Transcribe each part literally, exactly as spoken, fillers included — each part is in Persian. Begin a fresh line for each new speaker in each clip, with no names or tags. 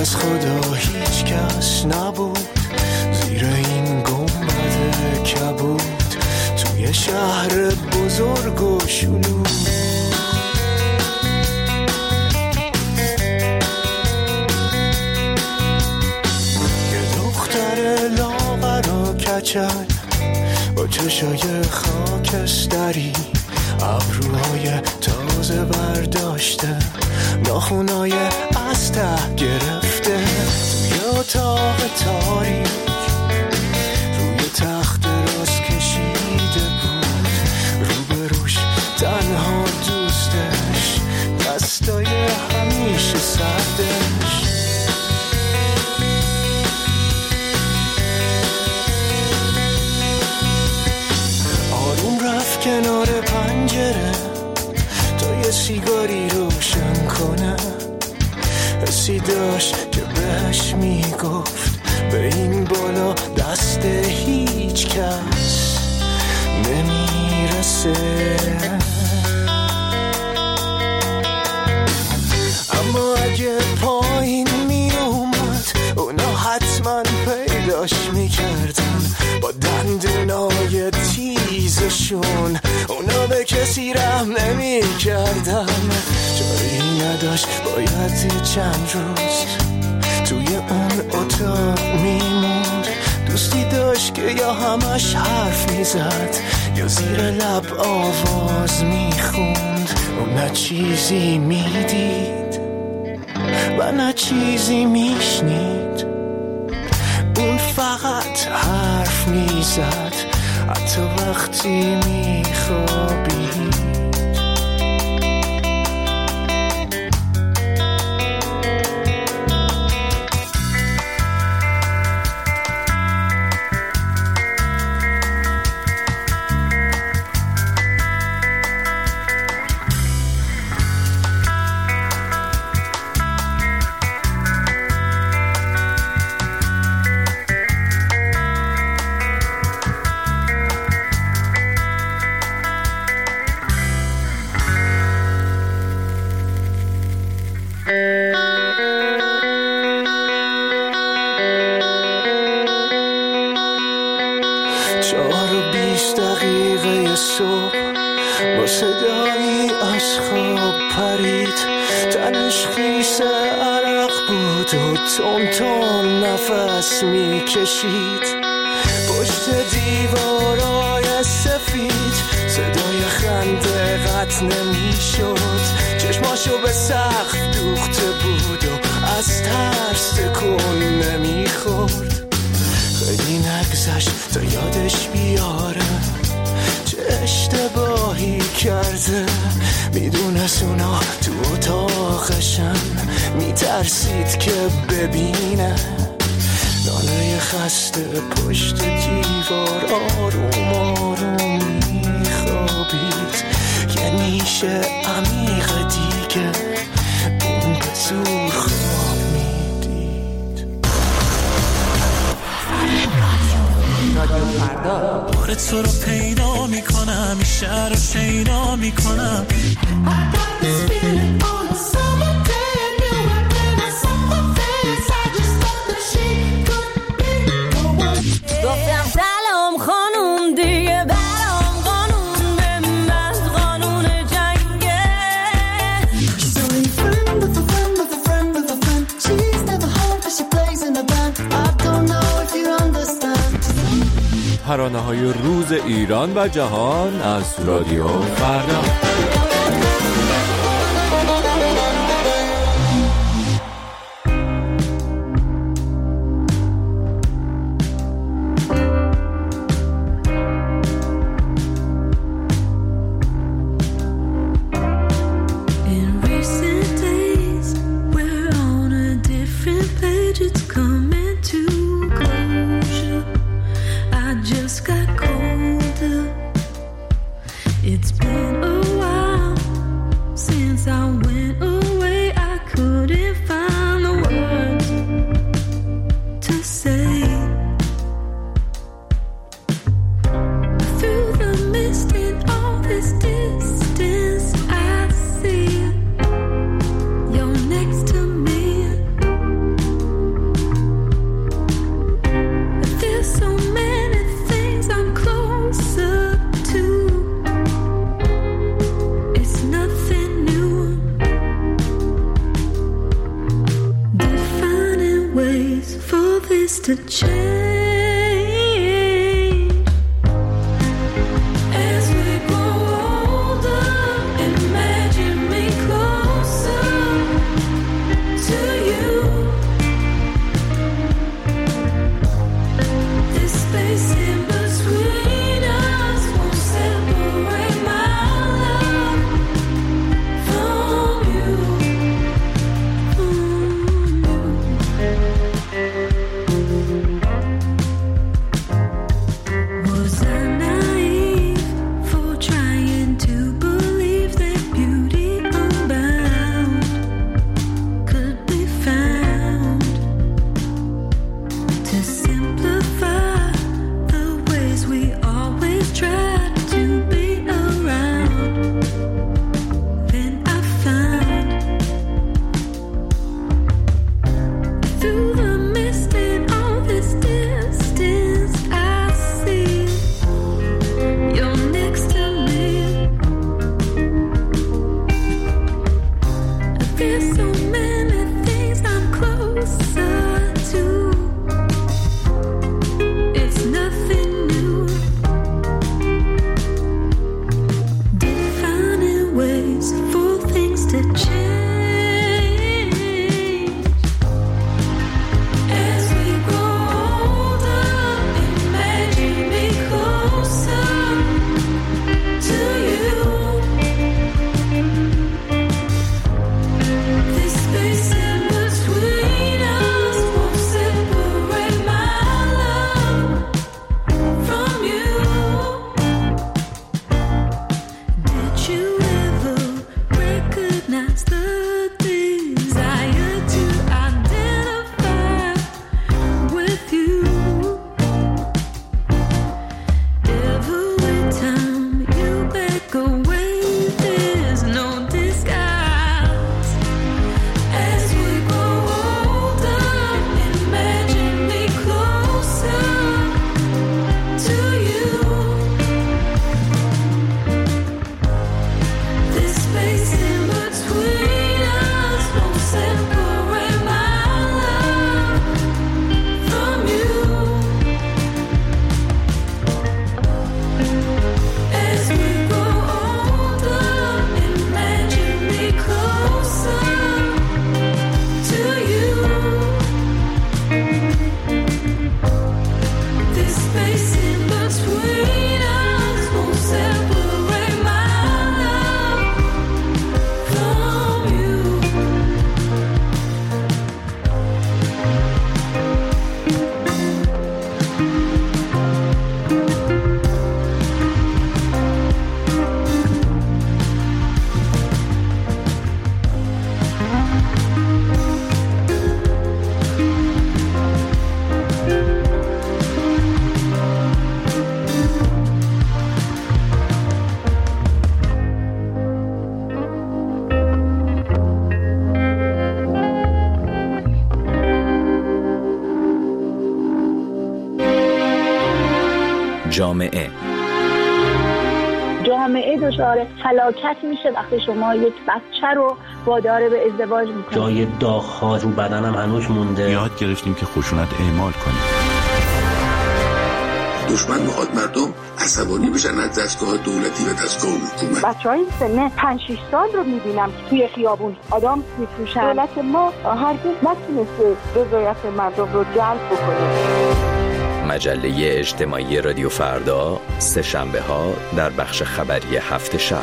از خدا هیچ کس نبود زیر این گنبد کبود توی شهر بزرگ و شلوغ. یه دختر لاغر و کچل با چشای خاکستری، ابروهای تازه برداشته، ناخونای از ته گرفته، توی اتاق تاریک روی تخت راست کشیده بود، روبروش تنها دوستش، دستای همیشه سردش. آروم رفت کنار پنجره تا یه سیگاری روشن کنه، حسی داشت که بهش میگفت به این بالا دست هیچ کس نمیرسه. اما اگه پایین میومد اونا حتما پیداش میکردن، با دندونای تیزشون اونا به کسی رحم نمیکردن. جایی نداشت باید چند روز توی اون اتاق میموند، دوستی داشت که یا همش حرف میزد یا زیر لب آواز میخوند. اون نه چیزی میدید و نه چیزی میشنید، اون فقط حرف میزد حتی وقتی میخوابید. چهار و بیست دقیقه صبح با صدایی از خواب پرید، تنش خیس عرق بود و تون تون نفس میکشید. پشت دیوارای سفید صدای خنده قطع نمیشد، چشماشو به سقف دوخته بود و از ترس تکون نمیخورد. خیلی نگذشت تا یادش بیاره چه اشتباهی کرده، میدونست اونا تو اتاقشن، میترسید که ببینه ناله خسته پشت دیوار آروم آروم میخوابید. یه نیشه عمیق دیگه اون به زور خواب میدید. بار تو رو پیدا میکنم، این شهر رو شیدا میکنم.
گفتم سلام خانوم دیگه برام قانون به من قانون جنگه.
She's only a friend of a friend of a friend of a friend. She's never home but she plays in a band. I don't know if you understand.
ترانه‌های روز ایران و جهان از رادیو فردا.
It's been a while.
جامعه.
جامعه دچار فلاکت میشه وقتی شما یک بچه رو وادار به ازدواج میکنید.
جای داغ‌ها رو بدنم هنوز مونده.
یاد گرفتیم که خشونت اعمال کنیم.
دشمن میخواد مردم عصبانی بشن از دستگاه دولتی و دستگاه حکومت.
بچه‌های سن پنج شش سال رو میبینم که توی خیابون آدم میفروشن. دولت ما هرگز نتونسته رضایت مردم رو جلب بکنه.
مجله اجتماعی رادیو فردا، سه شنبه ها در بخش خبری هفت شب.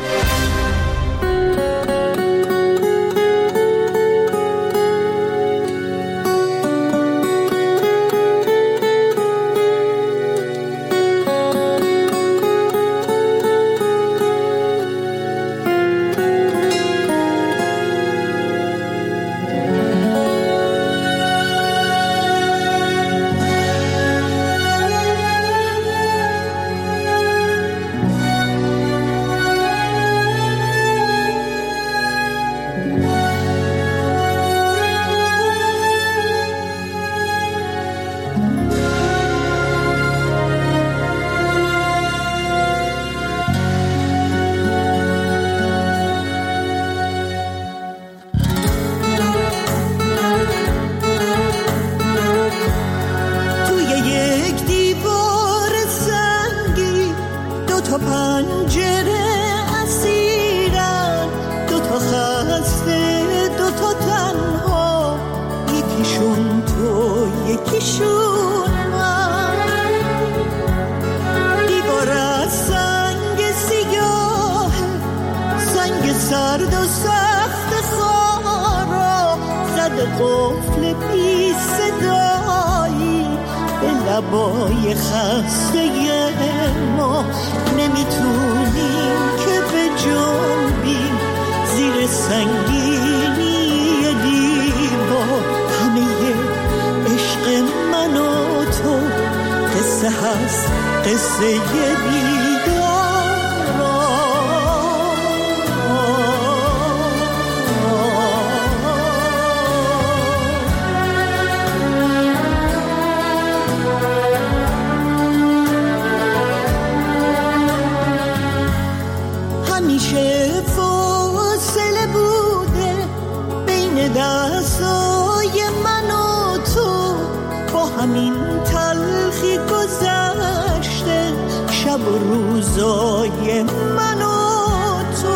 لبای خسته ما نمیتونیم که به جنبیم زیر سنگینی دیوار. همه عشق من و تو قصه هست، قصه بیدار. همین تلخی گذشته شب و روزای من و تو.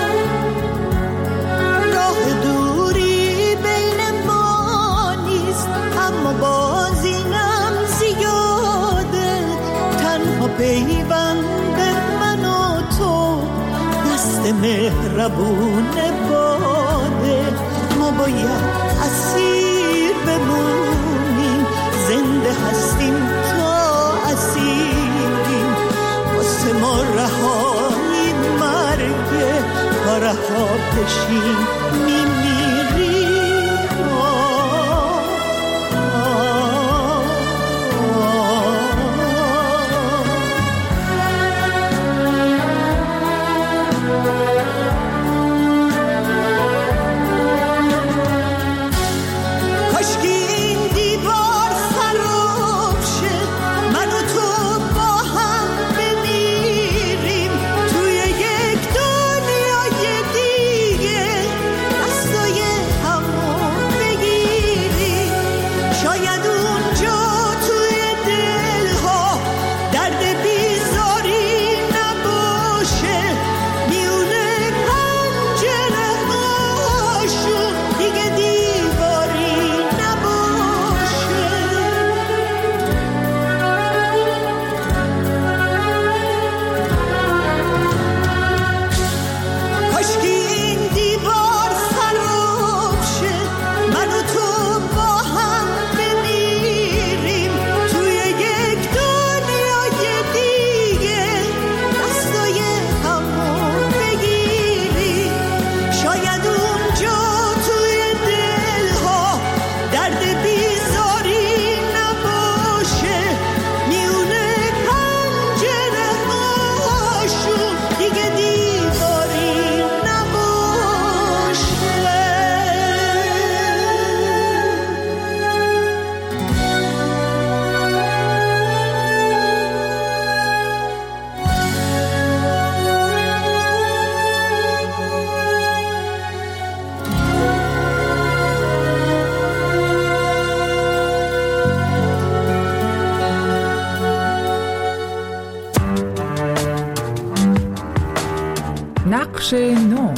راه دوری بین ما نیست اما باز اینم زیاده. تنها پیوند من و تو دست مهربون باده. ما باید اسیر بمونیم، زنده هستیم تا اسیریم. واسه ما رهایی مرگه، تا رها بشیم میمیریم.
نقش نو.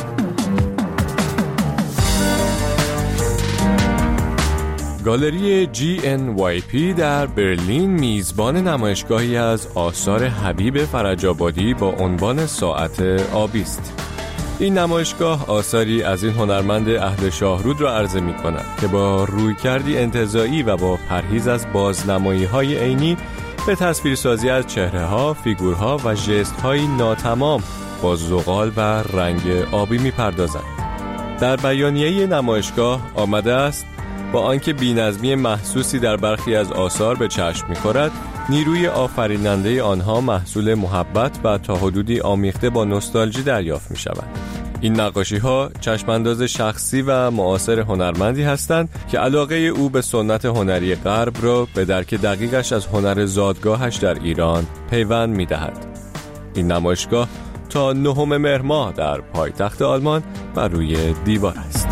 گالری جی ان وای پی در برلین میزبان نمایشگاهی از آثار حبیب فرج‌آبادی با عنوان ساعت آبی است. این نمایشگاه آثاری از این هنرمند اهل شاهرود را عرضه می کند که با رویکردی انتزاعی و با پرهیز از بازنمایی‌های عینی به تصویرسازی از چهره‌ها، فیگورها و ژست‌های ناتمام با زغال و رنگ آبی می‌پردازند. در بیانیه نمایشگاه آمده است با آنکه بی‌نظمی محسوسی در برخی از آثار به چشم می‌خورد، نیروی آفریننده آنها محصول محبت و تا حدودی آمیخته با نوستالژی دریافت می‌شود. این نقاشی‌ها چشمانداز شخصی و معاصر هنرمندی هستند که علاقه او به سنت هنری غرب را به درک دقیقش از هنر زادگاهش در ایران پیوند می‌دهد. این نمایشگاه تا نهم مهر ماه در پایتخت آلمان و روی دیوار است.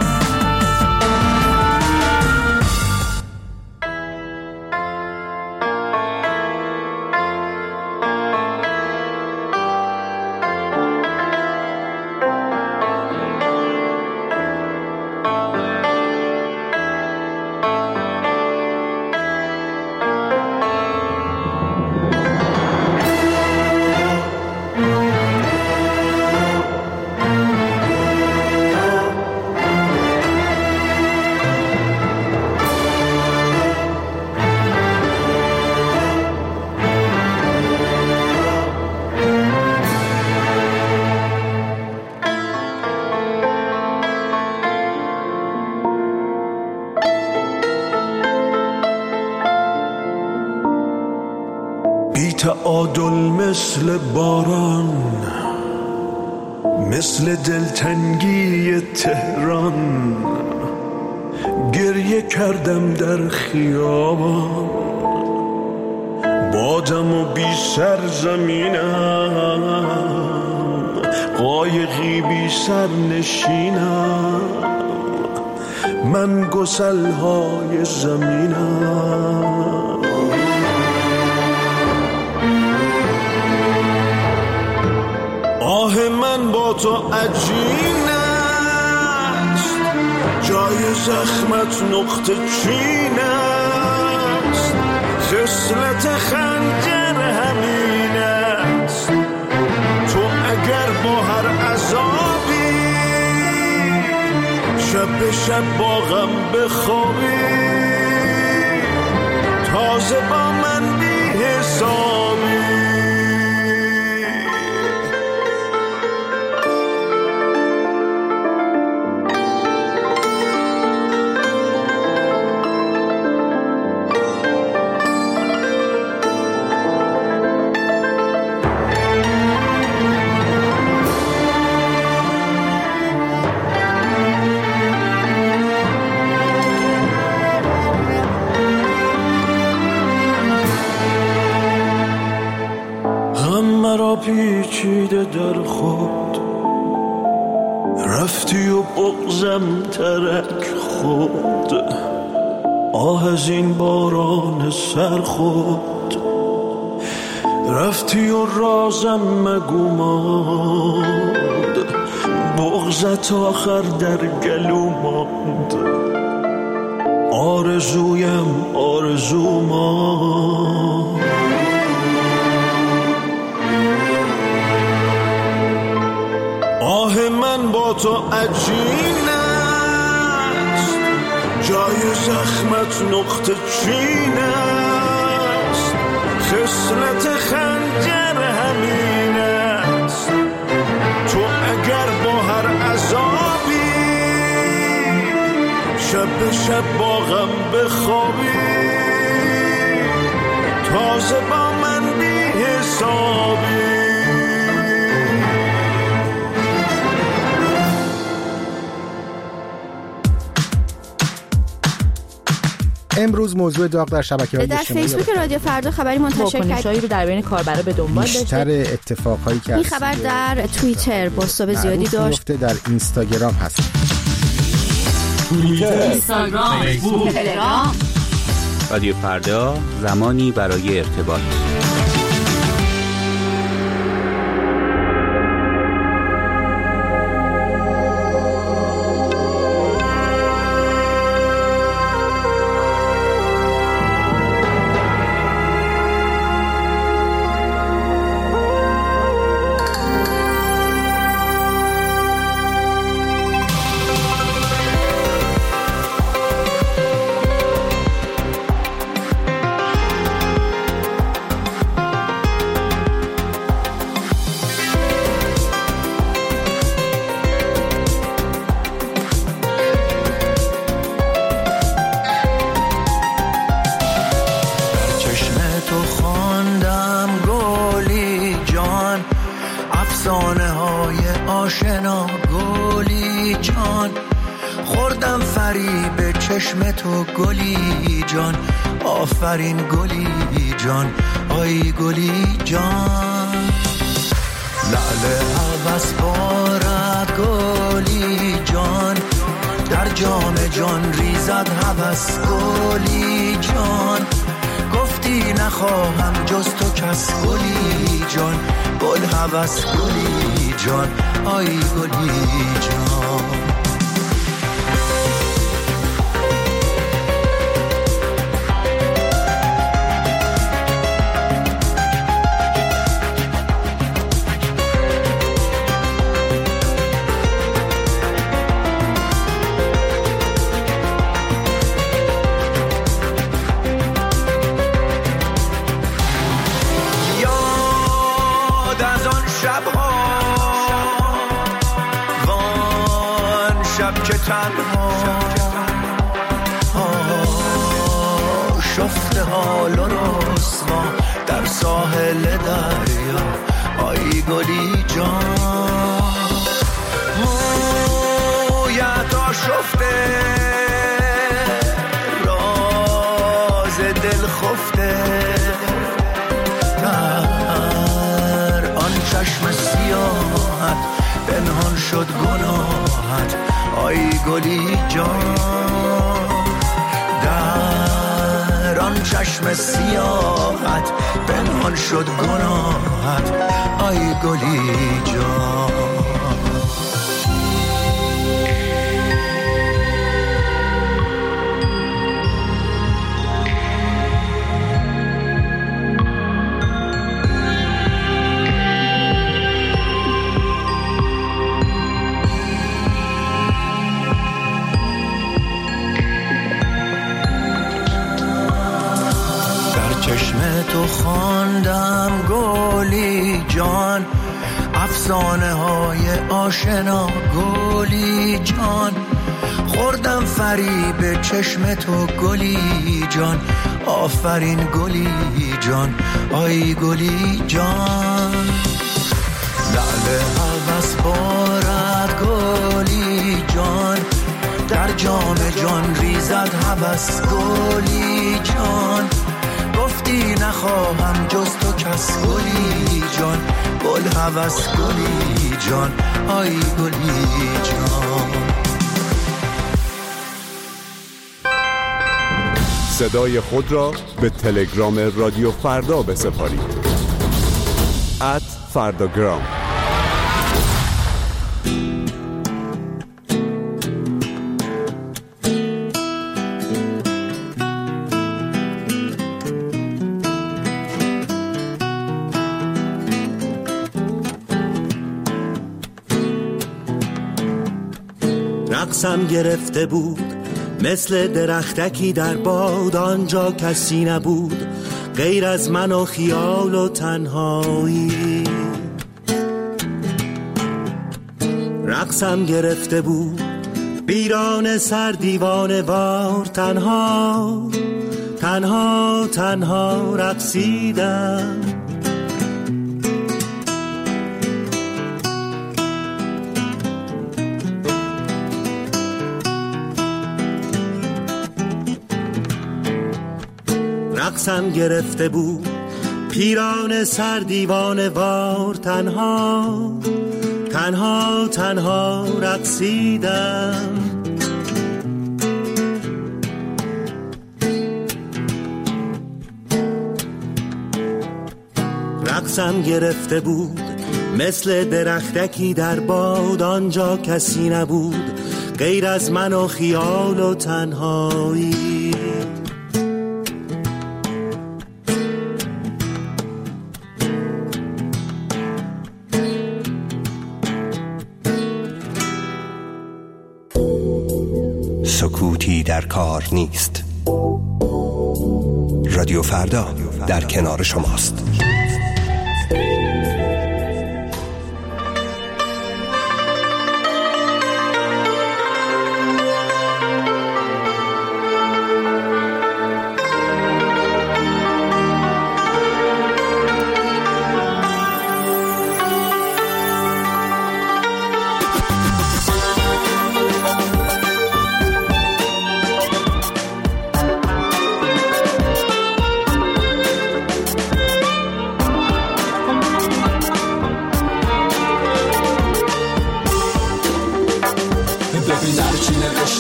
تعادل مثل باران، مثل دلتنگی تهران، گریه کردم در خیابان، بادم و بی سرزمینم، قایقی بی سر نشینم، من گسلهای زمینم. آه من با تو عجین است، جای زخمت نقطه چین است، خصلت خنجر همین است. تو اگر با هر عذابی شب به شب با غم بخوابی، تازه با من بی حسابی. پیچیده در خود رفتی و بغزم ترک خود، آه از این باران سر خود رفتی و رازم مگو ماند، بغزت آخر در گلو ماند، آرزویم آرزو ماند. آه من با تو عجین است، جای زخمت نقطه چین است، خصلت خنجر همین است. تو اگر با هر عذابی شب به شب با غم بخوابی، تازه با من بی حسابی.
امروز موضوع داغ در شبکه‌های اجتماعی
در فیسبوک رادیو فردا خبری منتشر کرد رو در بین کاربرا به دنبال داشته.
بیشتر اتفاقایی که
این خبر در توییتر بازتاب زیادی داشت،
در اینستاگرام هست.
توییتر، اینستاگرام، فیسبوک، تلگرام.
رادیو فردا، زمانی برای ارتباط.
افسانه های آشنا گلی جان، خوردم فریب چشم تو گلی جان، آفرین گلی جان، آی گلی جان. لعل هوس بارد گلی جان، در جام جان ریزد هوس گلی جان، گفتی نخواهم جز تو کس گلی جان، گل هوس گلی جان، آی گلی جان. شفته حال و رسوا در ساحل دریا، آی گلی جان. مویت آشفته راز دل خفته، در آن چشم سیاحت پنهان شد گناهت، آی گلی جان. در آن چشم سیاحت پنهان شد گناهت، آی گلی جان. تو خواندم گلی جان، افسانه های آشنا گلی جان، خوردم فریب چشم تو گلی جان، آفرین گلی جان، آی گلی جان. لعل هوس بارد گلی جان، در جام جان ریزد هوس گلی جان، گفتی نخواهم جز تو کس گلی جان، گل هوس گلی جان، آی گلی جان.
صدای خود را به تلگرام رادیو فردا بسپارید. ات فرداگرام.
رقصم گرفته بود مثل درختکی در باد، آنجا کسی نبود غیر از من و خیال و تنهایی. رقصم گرفته بود بیران سر دیوانه وار، تنها تنها تنها رقصیدم. رقصم گرفته بود پیران سر دیوانه وار، تنها تنها تنها رقصیدم. رقصم گرفته بود مثل درختکی در باد، آنجا کسی نبود غیر از من و خیال و تنهایی.
سکوتی در کار نیست. رادیو فردا در کنار شماست.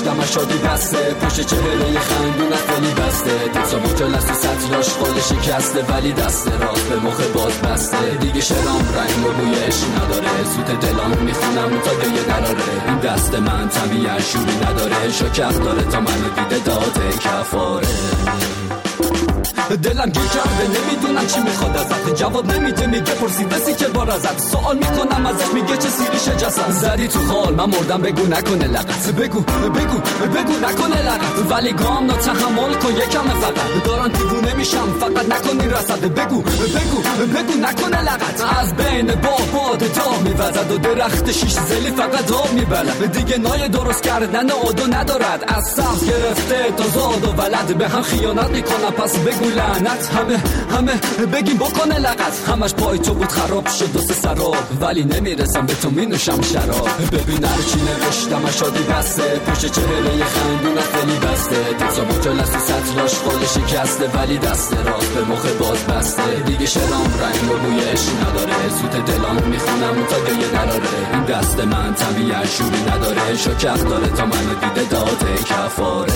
رشتم شادی بسته پشت چهره خندونت ولی بسته دلسا مجلس تو سطراش خال شکسته ولی دست راست به مخ باز بسته دیگه شرام رنگ و بویش نداره سوت دلام میخونم تا گیه نراره این دست من طبیعه شوری نداره شاکر داره تا منو دیده داده کفاره دلم گیر کرده نمیدونم چی میخواد ازت جواب نمیده میگه پرسید بسی که بار ازت سوال میکنم ازش میگه چه سیریشه جسد زدی تو خال من مردم بگو نکنه لغت بگو بگو بگو نکنه لغت ولی گام نا تحمل کن یکم فقط دارن دیوونه میشم فقط نکنی رسد بگو بگو بگو نکنه لغت از بین با باد تا میوزد و درخت شیش زلی فقط آب میبلد دیگه نای درست کردن آدو ندارد از سبز گرفته تا زاد و ولد به هم خیانت میکنم پس بگو لعنت همه همه بگیم بکنه لغت همش پای تو بود خراب شد و سه سراب ولی نمیرسم به تو مینوشم شراب ببین هر چی نوشتم شادی بسته پشت چهره خندونت ولی بسته دلسا مجلس تو سطراش خال شکسته ولی دست راست به مخ باز بسته دیگه شرام رنگ و بویش نداره سوت دلام میخونم تا گیه نراره این دست من طبیعه شوری نداره شاکر داره تا منو دیده داده کفاره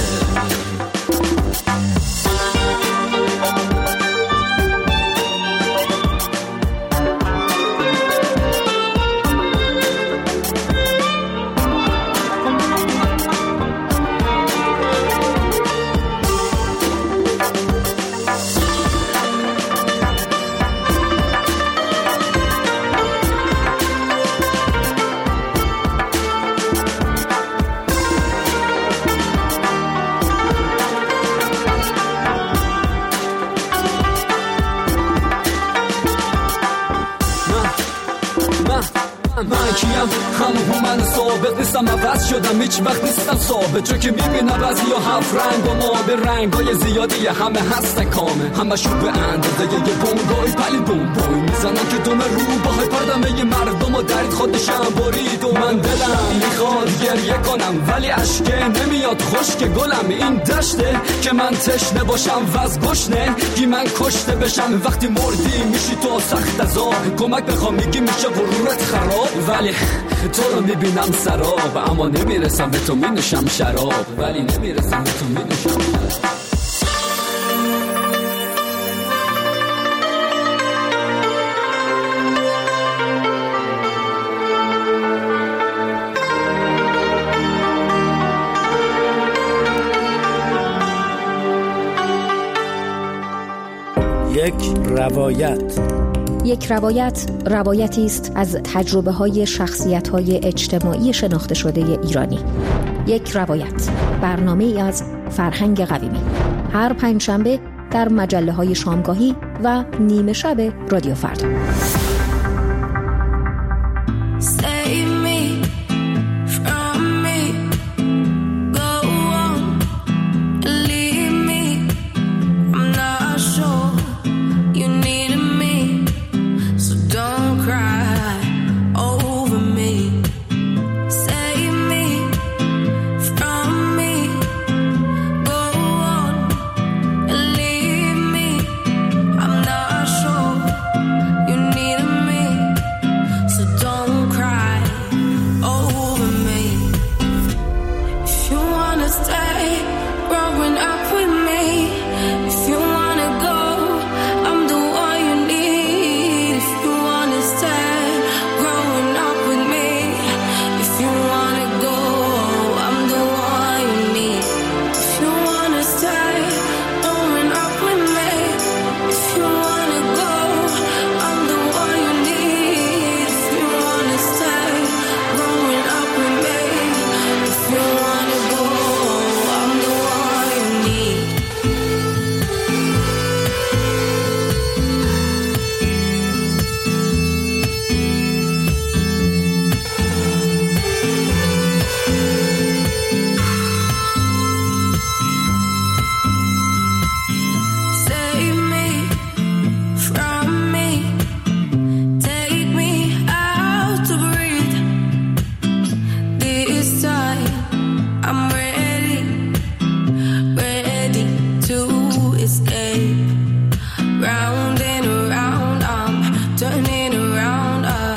من کیم همون من ثابت نیستم عوض شدم هیچ وقت نیستم ثابت چون که میبینم بعضی ها هفت رنگ و ما به رنگای زیادی همه هستن کامه همه شو به اندازه یه بونگای پلی بونبوی میزنن که دوم رو باهای پردمه مردم و درید خودشم برید و من دلم میخواد گریه کنم ولی اشکه نمیاد خشک گلم این دشته که من تشنه باشم وز گشنه گی من کشته بشم وقتی مردی میشی تو سخت از آب کمک بخوام میگی میشه غرورت خراب ولی تو رو میبینم سراب اما نمیرسم به تو مینوشم شراب ولی نمیرسم به تو مینوشم شراب
یک روایت
یک روایت روایتی است از تجربه های شخصیت های اجتماعی شناخته شده ایرانی. یک روایت برنامه ای از فرهنگ قویمی هر پنجشنبه در مجله های شامگاهی و نیمه شب رادیو فردا.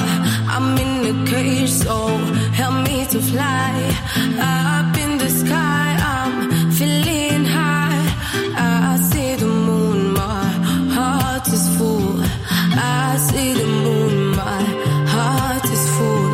So help me to fly up in the sky.
full.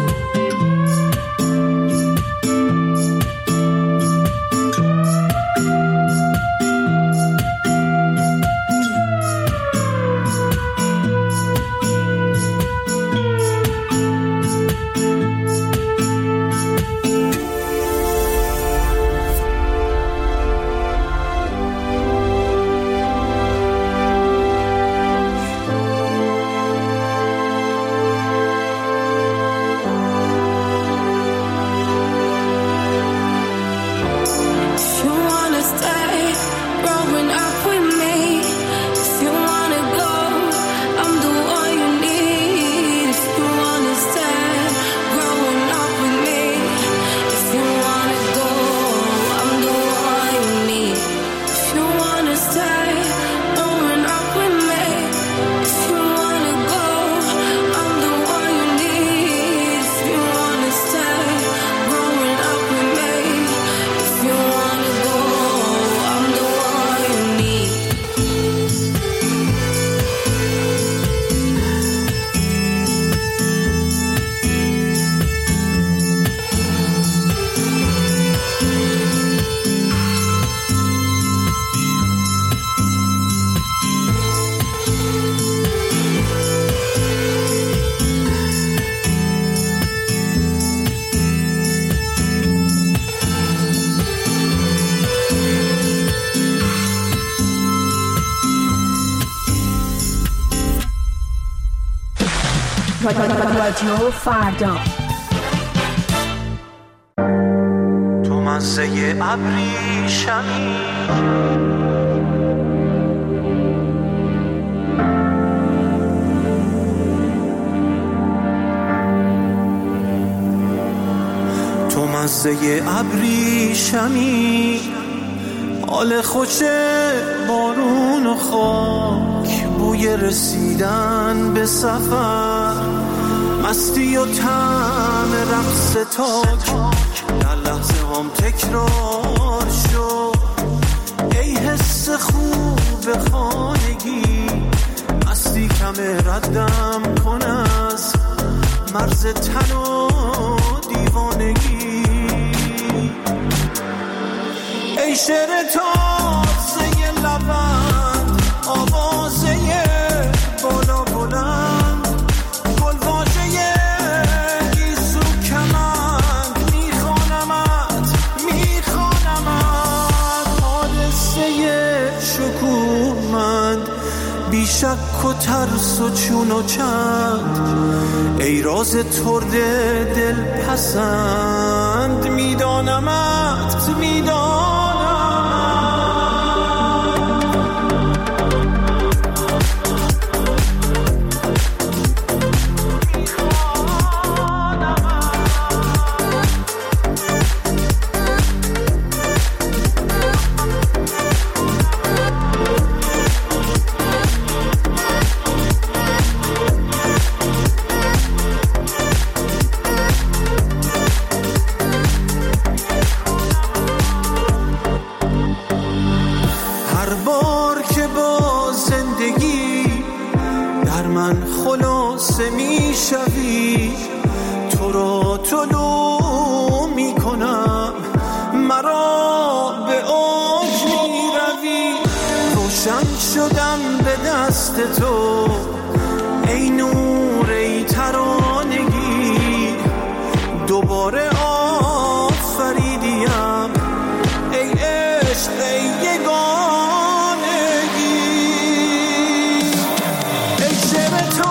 رادیو فردا.
تو مزه ابریشمی تو مزه ابریشمی حال خوش بارون و خاک بوی رسیدن به سفر مستی و طعم رقص تاک در لحظه هم تکرار شد ای حس خوب خانگی مستی کم ردم کن از مرز تن و دیوانگی ای شعر تازه لبند آوازه بالا بلند گلواژه گیسو کمند میخوانمت میخوانمت حادثه شکوهمند بیشک و ترس و چون و چند ای راز ترد دل پسند میدانمت میدانم میشوی تو را طلوع میکنم مرا به اوج میروی روشن شدم به دست تو ای نور ای ترانگی دوباره آفریدیم ای عشق ای یگانگی ای شعر تو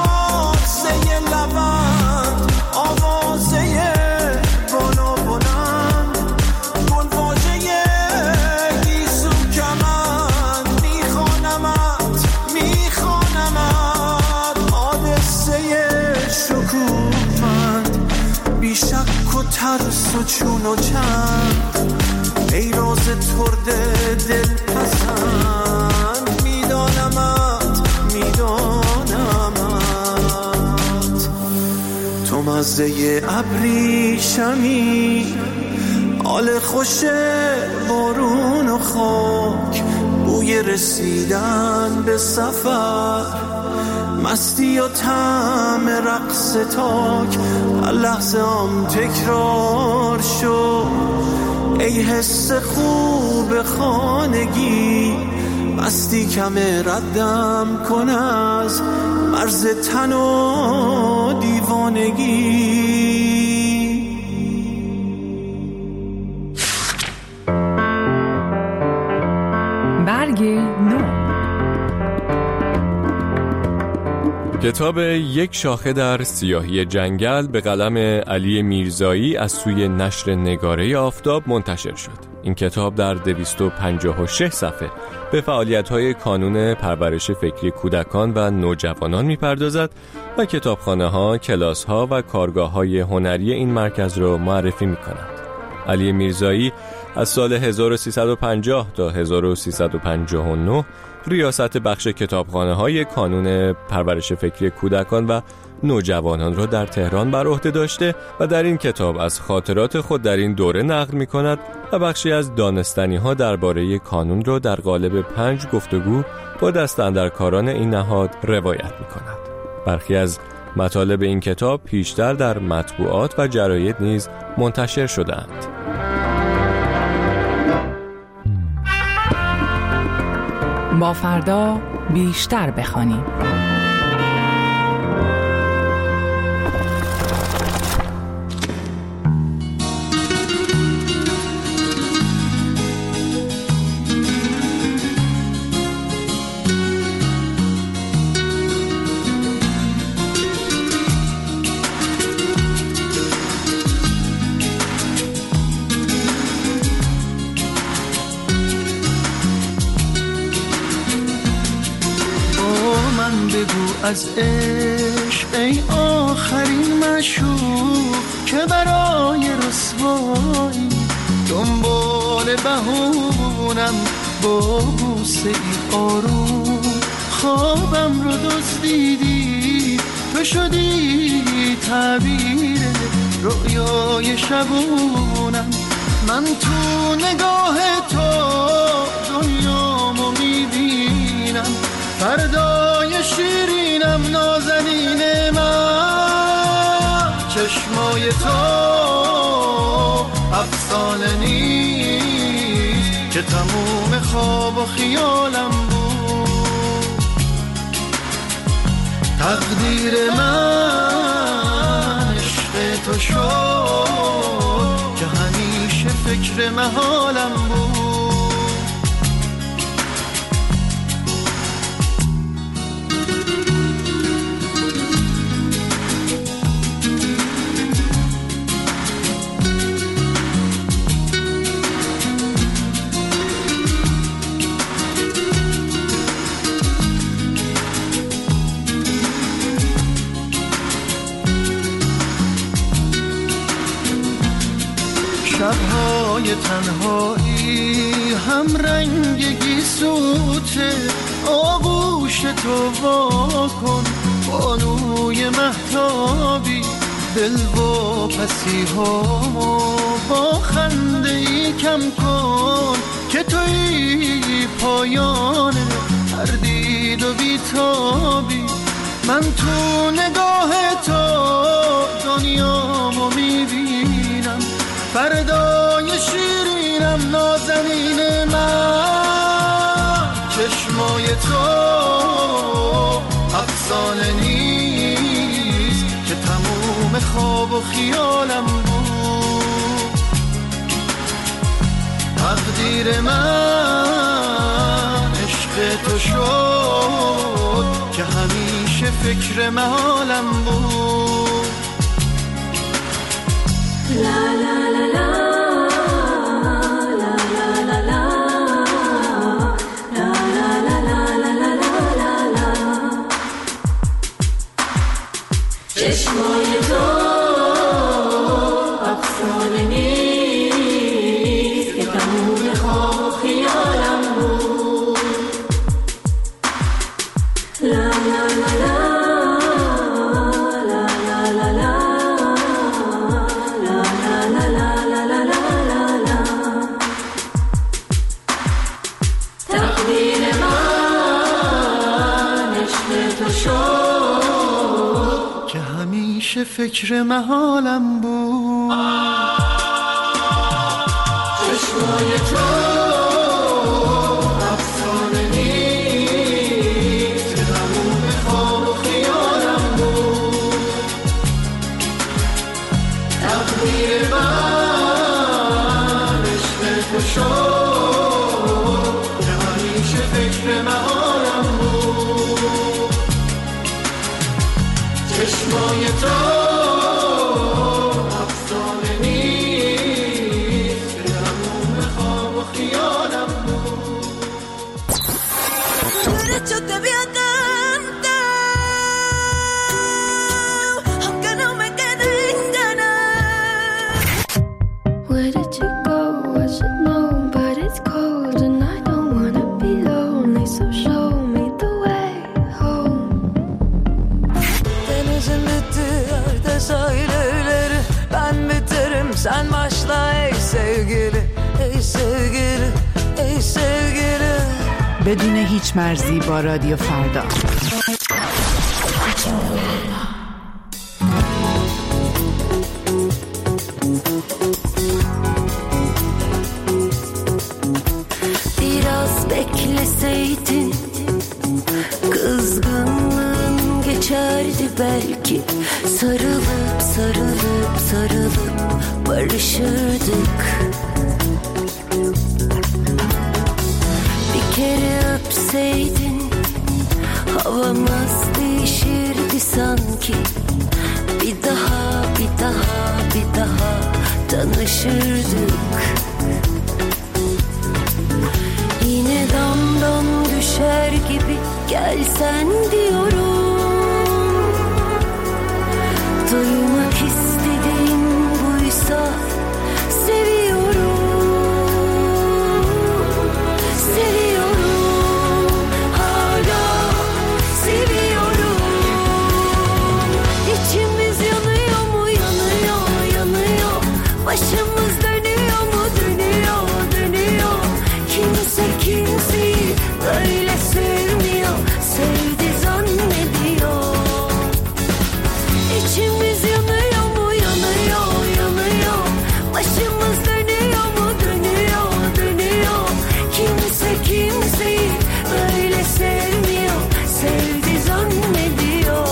ترس و چون و چند ای راز ترد دل پسند میدانمت میدانمت تو مزه ابریشمی حال خوش بارون و خاک بوی رسیدن به سفر مستی و طعم رقص تاک در لحظه هم تکرار شد. ای حس خوب خانگی، مستی کم ردم کن از مرز تن و دیوانگی.
برگ نو.
کتاب یک شاخه در سیاهی جنگل به قلم علی میرزایی از سوی نشر نگاره آفتاب منتشر شد. این کتاب در دویست و پنجاه و شش صفحه به فعالیت‌های کانون پرورش فکری کودکان و نوجوانان می‌پردازد و کتابخانه‌ها، کلاس‌ها و کارگاه‌های هنری این مرکز را معرفی می‌کند. علی میرزایی از سال هزار و سیصد و پنجاه تا هزار و سیصد و پنجاه و نه ریاست بخش کتابخانه‌های کانون پرورش فکری کودکان و نوجوانان را در تهران بر عهده داشته و در این کتاب از خاطرات خود در این دوره نقل می‌کند و بخشی از دانستنی‌ها درباره کانون را در قالب پنج گفتگو با دستاندرکاران این نهاد روایت می‌کند. برخی از مطالب این کتاب پیشتر در مطبوعات و جراید نیز منتشر شده‌اند.
با فردا بیشتر بخوانیم.
از عشق ای آخرین مشوق که برای رسوایی دنبال بهونم با بوسه ای آروم خوابم رو دزدیدی تو شدی تعبیر رؤیای شبونم من تو نگاه تو دنیامو میبینم فردای شیرینم نازنین من چشمای تو افسانه نیست که تموم خواب و خیالم بود تقدیر من عشق تو شد که همیشه فکر محالم بود شب‌های تنهایی هم رنگ گیسوته آغوش تو وا کن بانوی مهتابی دل و پسی‌هامو با خنده ای کم کن که توی پایان هر دید و بیتابی من تو نگاه تو دنیامو میبینم فردای شیرینم نازنین من چشمای تو افسانه نیست که تموم خواب و خیالم بود تقدیر من عشق تو شد که همیشه فکر محالم بود لا لا لا لا
چشمای تو افسانه نیست که تموم خواب خیالم بود لا لا لا لا
فکر محالم بود. چشمای تو افسانه نیست، تموم خواب و خیالم بود. تقدیر من عشق تو شد که همیشه فکر محالم بود. چشمای تو افسانه نیست، تموم خواب و خیالم بود.
Yo te vi atenta, aunque no me queden ganas. Where did you go? I should know, but it's cold and I don't wanna be lonely, so show me the way home. Denizin bitti, yerde sahilleri, ben biterim, sen başla ey sevgili, ey sevgili, ey sevgili.
بدون هیچ مرزی با رادیو فردا.
Biraz bekleseydin kızgınlığın geçerdi belki. Sarılıp sarılıp sarılıp barışırdık. Bir kere öpseydin havamız değişirdi sanki. Bir daha bir daha bir daha tanışırdık. Yine damdan düşer gibi gelsen diyorum. Duymak istediğin buysa seviyorum, seviyorum, hala seviyorum. İçimiz yanıyor mu, yanıyor, yanıyor. Başımız dönüyor mu, dönüyor, dönüyor. Kimse kimseyi böyle sevmiyor, sevdi zannediyor. İçimiz yanıyor mu, yanıyor, yanıyor. Başımız dönüyor mu, dönüyor, dönüyor. Kimse kimseyi böyle sevmiyor, sevdi zannediyor.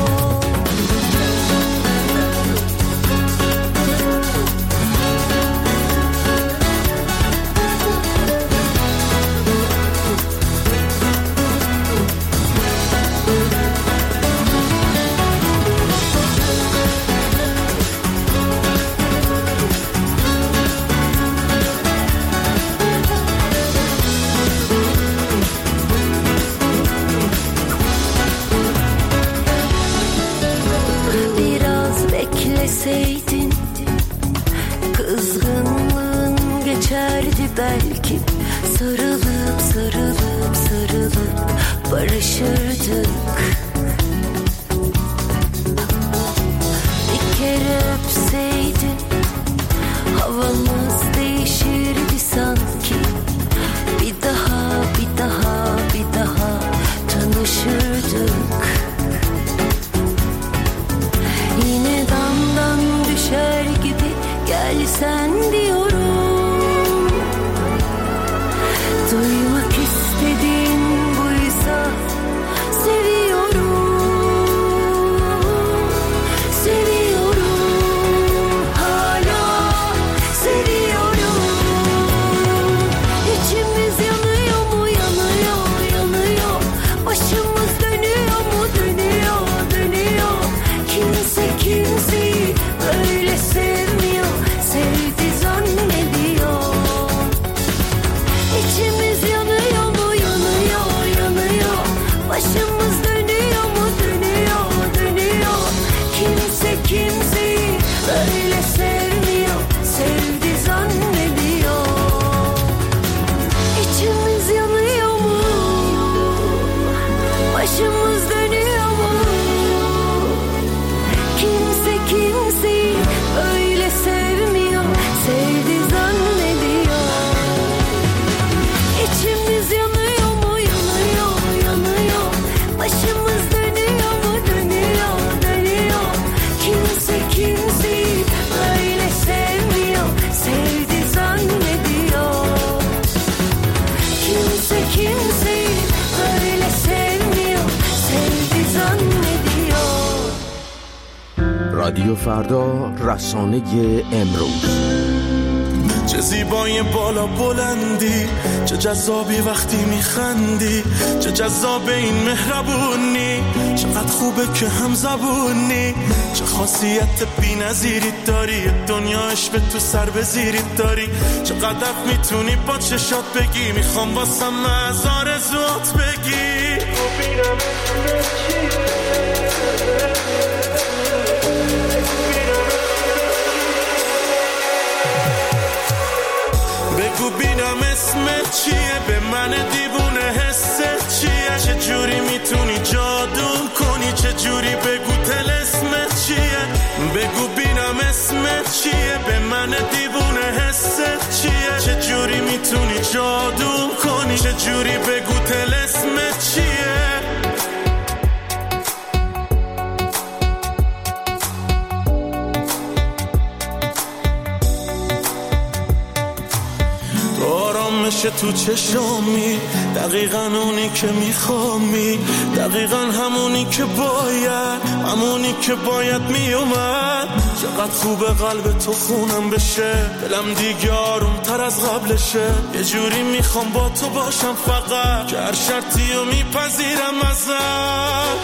Biraz bekleseydin kızgınlığın geçerdi belki. Sarılıp sarılıp sarılıp barışırdık. Bir kere öpseydin havamız değişirdi sanki. Bir daha bir daha bir daha tanışırdık. Yine damdan düşer gibi gelsen diyorum. Duymak istediğin buysa seviyorum, seviyorum, hala seviyorum. İçimiz yanıyor mu, yanıyor, yanıyor. Başımız dönüyor mu, dönüyor, dönüyor. Kimse kimseyi böyle sevmiyor, sevdi zannediyor. İçimiz yanıyor mu, yanıyor, yanıyor. Başımız dönüyor mu, dönüyor, dönüyor. Kimse kimseyi böyle sevmiyor, sevdi zannediyor. İçimiz yanıyor mu, başımız dönüyor mu? Kimse kimseyi öyle sevmiyor, sevdi zannediyor. İçimiz yanıyor mu, yanıyor, yanıyor. Başımız dönüyor mu, dönüyor, dönüyor. Kimse
فردا، رسانه امروز.
چه زیبای بالا بلندی، چه جذابی وقتی میخندی، چه جذاب این مهربونی، چقدر خوبه که هم زبونی، چه خاصیت بی نظیری داری، دنیاش به تو سر بزیری داری، چقدر میتونی با چشات بگی، میخوام واسم از آرزوات بگی. بگو بینم اسمت چیه، به من دیوونه حست چیه، چه جوری میتونی جادوم کنی، چه جوری بگو طلسمت چیه، بگو بینم اسمت چیه، به من دیوونه حست چیه، چه جوری میتونی جادوم کنی، چه جوری بگو طلسمت چیه. آرامش تو چشامی، دقیقاً اونی که میخوامی، دقیقاً همونی که باید، همونی که باید میومد. چقدر خوبه قلب تو خونم بشه، دلم دیگه آروم تر از قبلشه، یه جوری میخوام با تو باشم فقط، که هر شرطی رو میپذیرم ازم.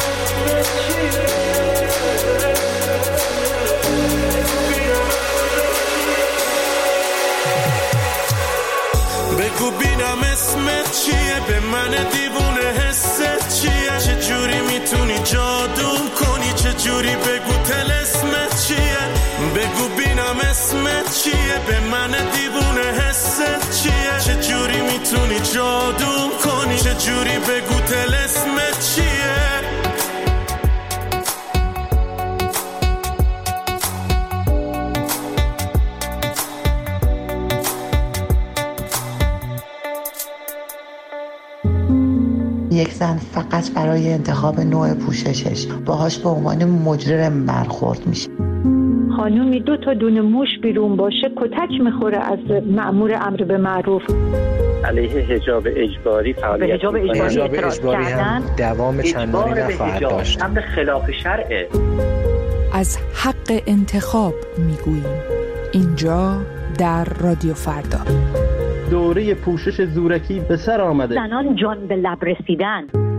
بگو بینم اسمت چیه، به من دیوونه حست چیه، چه جوری میتونی جادوم کنی، چه جوری بگو طلسمت چیه، بگو بینم اسمت چیه، به من دیوونه حست چیه، چه جوری میتونی جادوم کنی، چه جوری بگو طلسمت چیه.
یک زن فقط برای انتخاب نوع پوششش باهاش به عنوان مجرم برخورد میشه.
خانومی دو تا دونه موش بیرون باشه کتک میخوره از مأمور امر به معروف.
علیه حجاب اجباری فعالیت
حجاب اجباری,
حجاب
اجباری هم دوام چندانی نخواهد داشت.
امر خلاف شرعه.
از حق انتخاب میگوییم اینجا در رادیو فردا.
دوره پوشش زورکی به سر آمده.
زنان جان به لب رسیدن.